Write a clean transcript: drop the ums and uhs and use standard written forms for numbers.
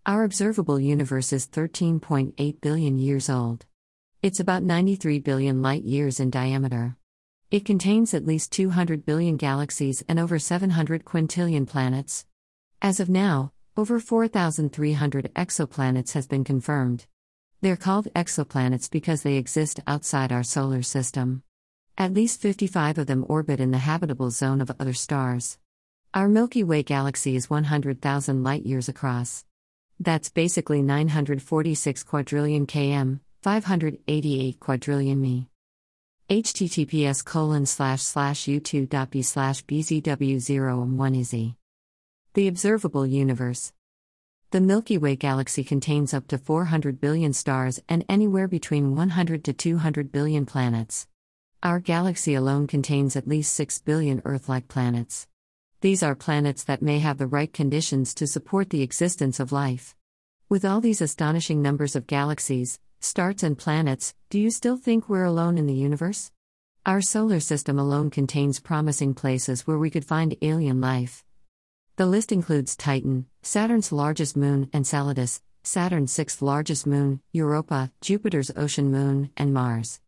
Our observable universe is 13.8 billion years old. It's about 93 billion light-years in diameter. It contains at least 200 billion galaxies and over 700 quintillion planets. As of now, over 4,300 exoplanets has been confirmed. They're called exoplanets because they exist outside our solar system. At least 55 of them orbit in the habitable zone of other stars. Our Milky Way galaxy is 100,000 light-years across. That's basically 946 quadrillion km, 588 quadrillion mi. https://u2.b/bzw0m1iz. The observable universe. The Milky Way galaxy contains up to 400 billion stars and anywhere between 100 to 200 billion planets. Our galaxy alone contains at least 6 billion Earth-like planets. These are planets that may have the right conditions to support the existence of life. With all these astonishing numbers of galaxies, stars and planets, do you still think we're alone in the universe? Our solar system alone contains promising places where we could find alien life. The list includes Titan, Saturn's largest moon, Enceladus, Saturn's sixth largest moon, Europa, Jupiter's ocean moon, and Mars.